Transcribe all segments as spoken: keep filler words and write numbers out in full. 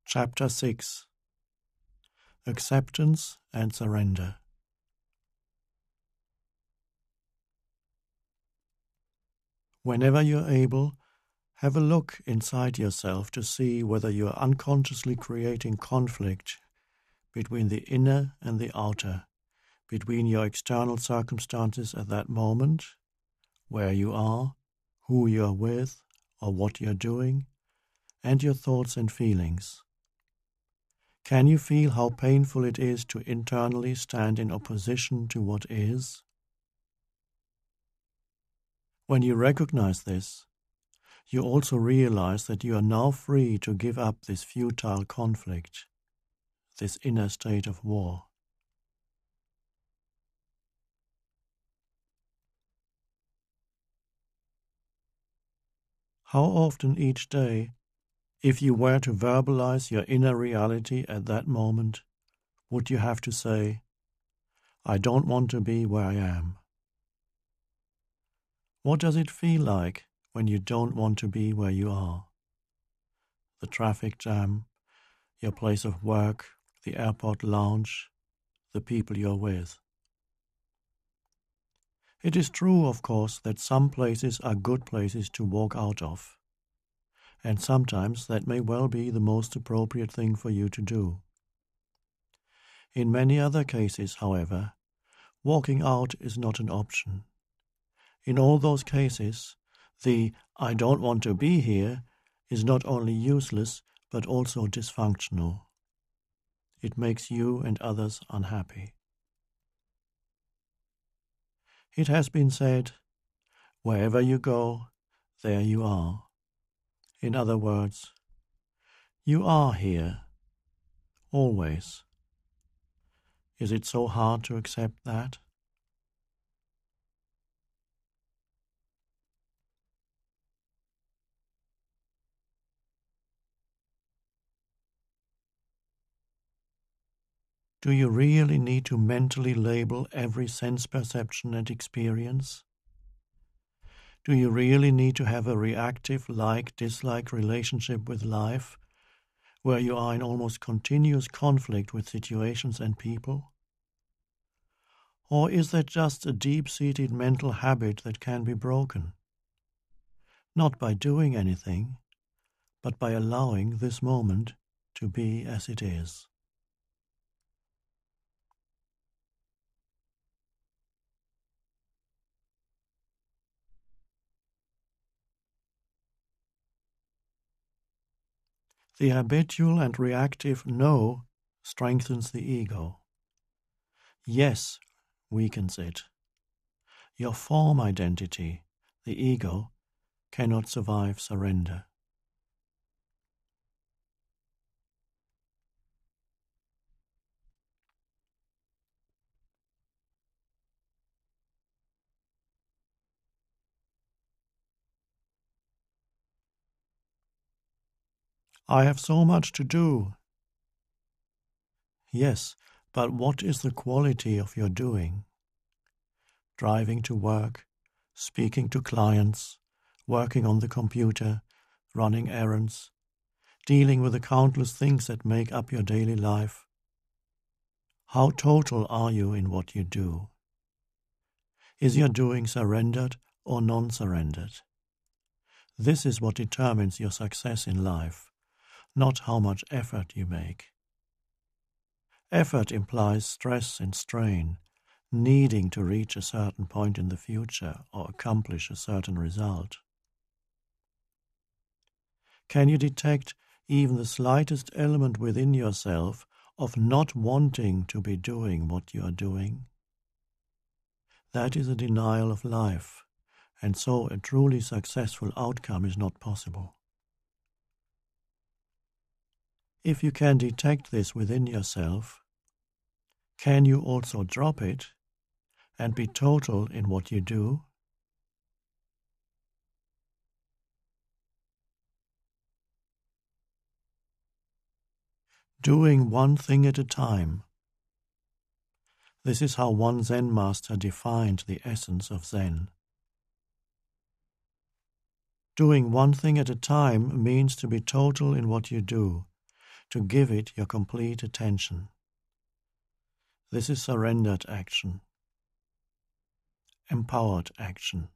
Chapter six. Acceptance and Surrender. Whenever you're able, have a look inside yourself to see whether you are unconsciously creating conflict between the inner and the outer, between your external circumstances at that moment, where you are, who you're with, or what you're doing, and your thoughts and feelings. Can you feel how painful it is to internally stand in opposition to what is? When you recognize this, you also realize that you are now free to give up this futile conflict, this inner state of war. How often each day, if you were to verbalize your inner reality at that moment, would you have to say, "I don't want to be where I am"? What does it feel like when you don't want to be where you are? The traffic jam, your place of work, the airport lounge, the people you're with. It is true, of course, that some places are good places to walk out of, and sometimes that may well be the most appropriate thing for you to do. In many other cases, however, walking out is not an option. In all those cases, the "I don't want to be here" is not only useless, but also dysfunctional. It makes you and others unhappy. It has been said, wherever you go, there you are. In other words, you are here, always. Is it so hard to accept that? Do you really need to mentally label every sense perception and experience? Do you really need to have a reactive like-dislike relationship with life, where you are in almost continuous conflict with situations and people? Or is that just a deep-seated mental habit that can be broken? Not by doing anything, but by allowing this moment to be as it is. The habitual and reactive no strengthens the ego. Yes weakens it. Your form identity, the ego, cannot survive surrender. I have so much to do. Yes, but what is the quality of your doing? Driving to work, speaking to clients, working on the computer, running errands, dealing with the countless things that make up your daily life. How total are you in what you do? Is your doing surrendered or non-surrendered? This is what determines your success in life, not how much effort you make. Effort implies stress and strain, needing to reach a certain point in the future or accomplish a certain result. Can you detect even the slightest element within yourself of not wanting to be doing what you are doing? That is a denial of life, and so a truly successful outcome is not possible. If you can detect this within yourself, can you also drop it and be total in what you do? Doing one thing at a time. This is how one Zen master defined the essence of Zen. Doing one thing at a time means to be total in what you do, to give it your complete attention. This is surrendered action, empowered action.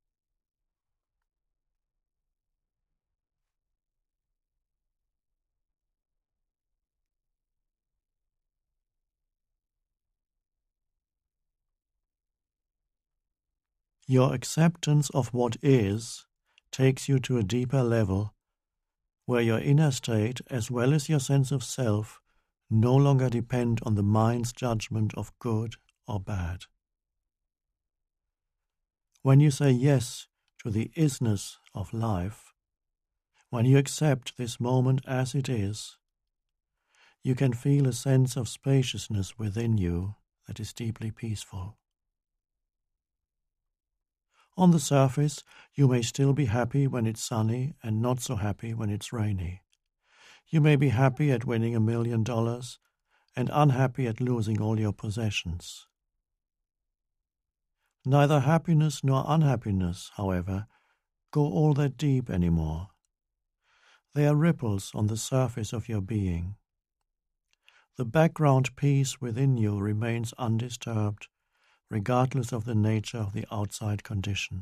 Your acceptance of what is takes you to a deeper level where your inner state as well as your sense of self no longer depend on the mind's judgment of good or bad. When you say yes to the isness of life, when you accept this moment as it is, you can feel a sense of spaciousness within you that is deeply peaceful. On the surface, you may still be happy when it's sunny and not so happy when it's rainy. You may be happy at winning a million dollars and unhappy at losing all your possessions. Neither happiness nor unhappiness, however, go all that deep anymore. They are ripples on the surface of your being. The background peace within you remains undisturbed, regardless of the nature of the outside condition.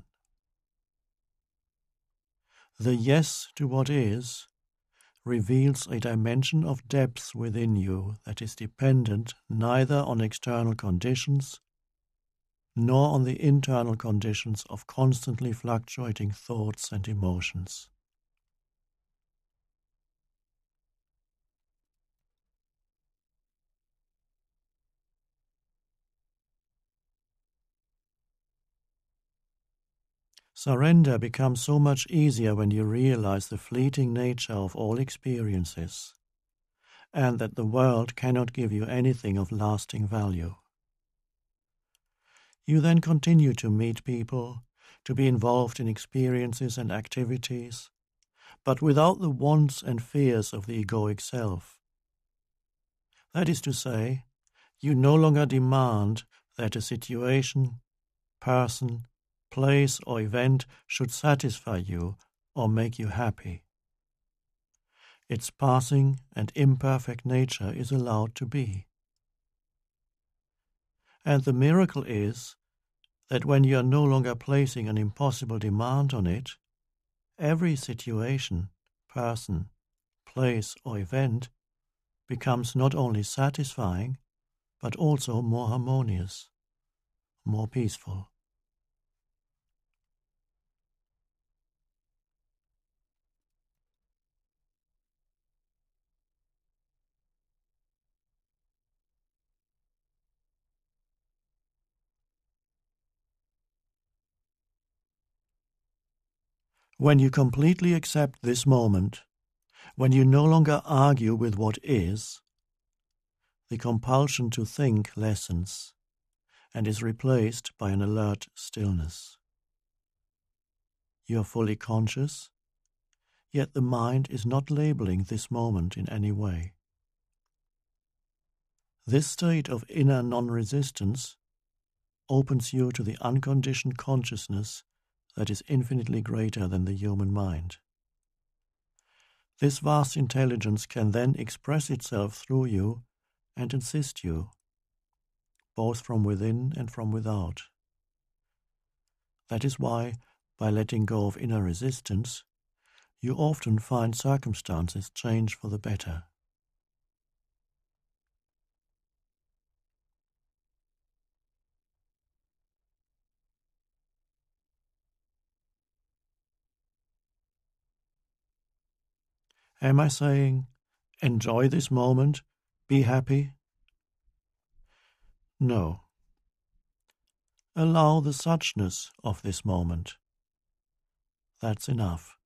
The yes to what is reveals a dimension of depth within you that is dependent neither on external conditions nor on the internal conditions of constantly fluctuating thoughts and emotions. Surrender becomes so much easier when you realize the fleeting nature of all experiences, and that the world cannot give you anything of lasting value. You then continue to meet people, to be involved in experiences and activities, but without the wants and fears of the egoic self. That is to say, you no longer demand that a situation, person, place or event should satisfy you or make you happy. Its passing and imperfect nature is allowed to be. And the miracle is that when you are no longer placing an impossible demand on it, every situation, person, place or event becomes not only satisfying, but also more harmonious, more peaceful. When you completely accept this moment, when you no longer argue with what is, the compulsion to think lessens and is replaced by an alert stillness. You are fully conscious, yet the mind is not labeling this moment in any way. This state of inner non-resistance opens you to the unconditioned consciousness that is infinitely greater than the human mind. This vast intelligence can then express itself through you and assist you, both from within and from without. That is why, by letting go of inner resistance, you often find circumstances change for the better. Am I saying, enjoy this moment, be happy? No. Allow the suchness of this moment. That's enough.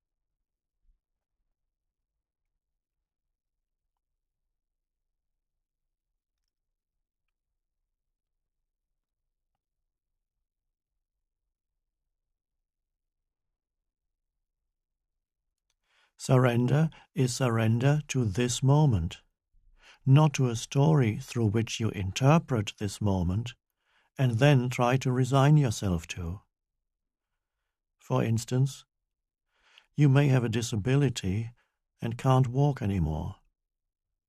Surrender is surrender to this moment, not to a story through which you interpret this moment and then try to resign yourself to. For instance, you may have a disability and can't walk anymore.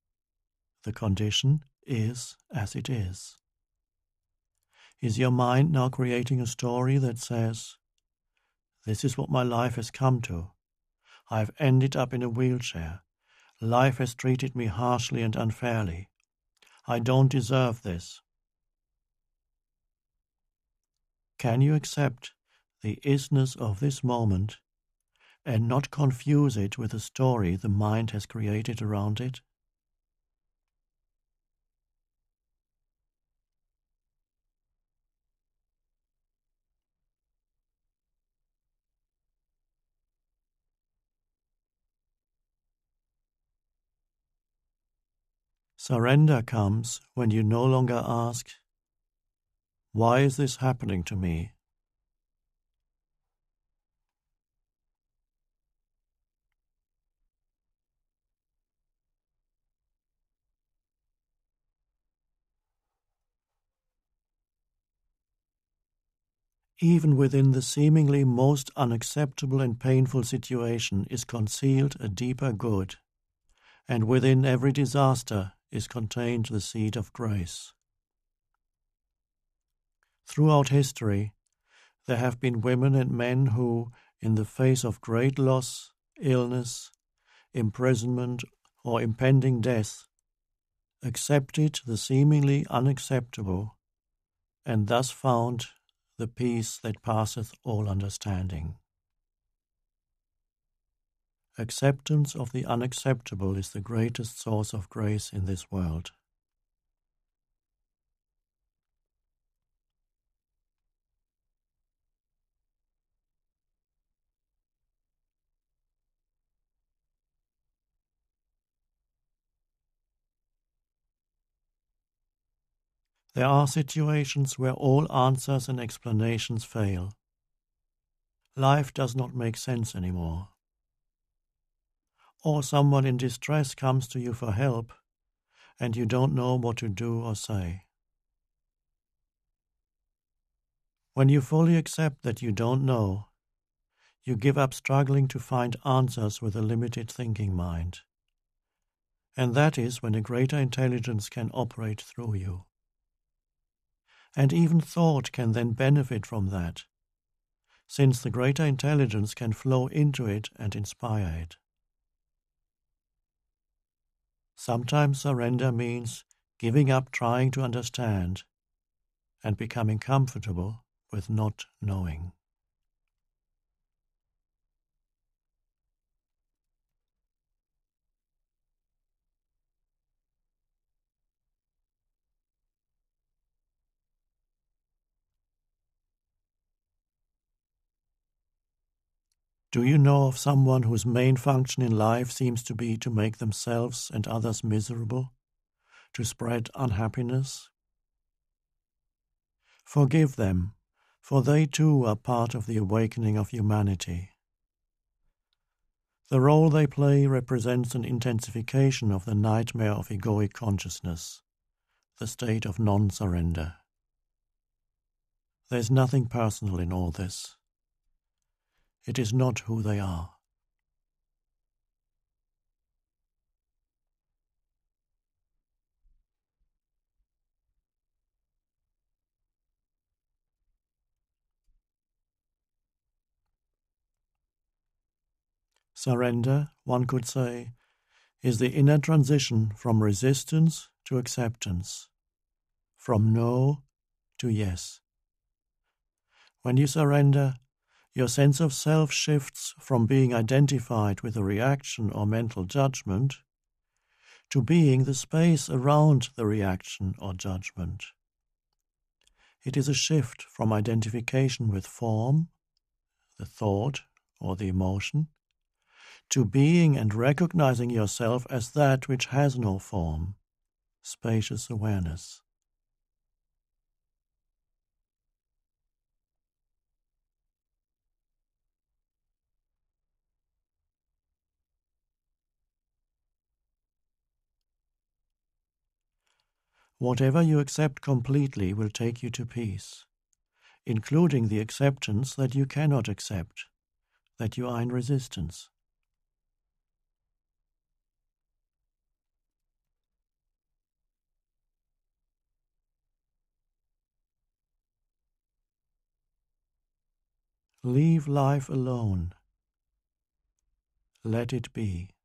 The condition is as it is. Is your mind now creating a story that says, "This is what my life has come to. I have ended up in a wheelchair. Life has treated me harshly and unfairly. I don't deserve this." Can you accept the isness of this moment and not confuse it with the story the mind has created around it? Surrender comes when you no longer ask, "Why is this happening to me?" Even within the seemingly most unacceptable and painful situation is concealed a deeper good, and within every disaster is contained the seed of grace. Throughout history, there have been women and men who, in the face of great loss, illness, imprisonment, or impending death, accepted the seemingly unacceptable, and thus found the peace that passeth all understanding. Acceptance of the unacceptable is the greatest source of grace in this world. There are situations where all answers and explanations fail. Life does not make sense anymore. Or someone in distress comes to you for help, and you don't know what to do or say. When you fully accept that you don't know, you give up struggling to find answers with a limited thinking mind. And that is when a greater intelligence can operate through you. And even thought can then benefit from that, since the greater intelligence can flow into it and inspire it. Sometimes surrender means giving up trying to understand and becoming comfortable with not knowing. Do you know of someone whose main function in life seems to be to make themselves and others miserable, to spread unhappiness? Forgive them, for they too are part of the awakening of humanity. The role they play represents an intensification of the nightmare of egoic consciousness, the state of non-surrender. There is nothing personal in all this. It is not who they are. Surrender, one could say, is the inner transition from resistance to acceptance, from no to yes. When you surrender, your sense of self shifts from being identified with a reaction or mental judgment to being the space around the reaction or judgment. It is a shift from identification with form, the thought or the emotion, to being and recognizing yourself as that which has no form, spacious awareness. Whatever you accept completely will take you to peace, including the acceptance that you cannot accept, that you are in resistance. Leave life alone. Let it be.